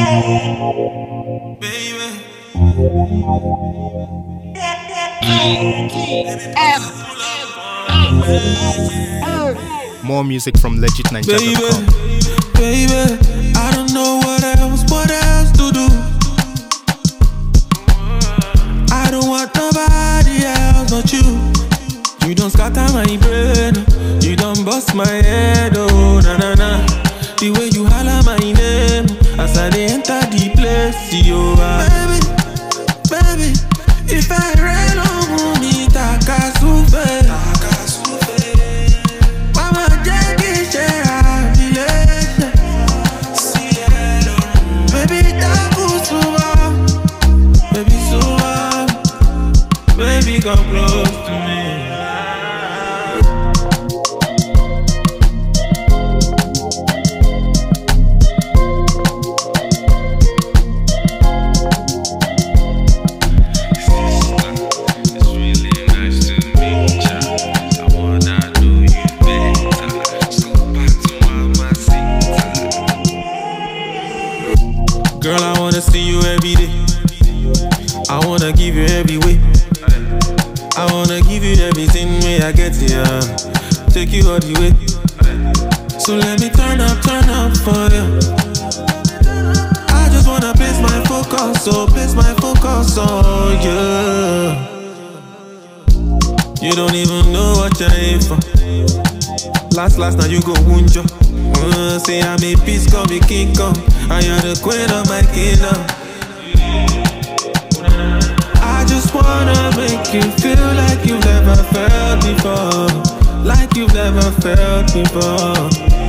More music from legitninja.com. Baby, I don't know what else to do. I don't want nobody else but you. You don't scatter my brain, you don't bust my head, oh na na na. The way you holler my name as I dey enter the place, yo. Baby, if I rain on me, takasufe. Mama Jackie, share affiliation. Baby, takusuma. Baby, suma. Baby, come close to me. Girl, I wanna see you every day. I wanna give you every way. I wanna give you everything when I get here. Take you all the way. So let me turn up for you. I just wanna place my focus, on you. You don't even know what you're in for. Last now you go wound you. Say I'm a peace, call me King Kong. I am the queen of my kingdom. I just wanna make you feel like you've never felt before. Like you've never felt before.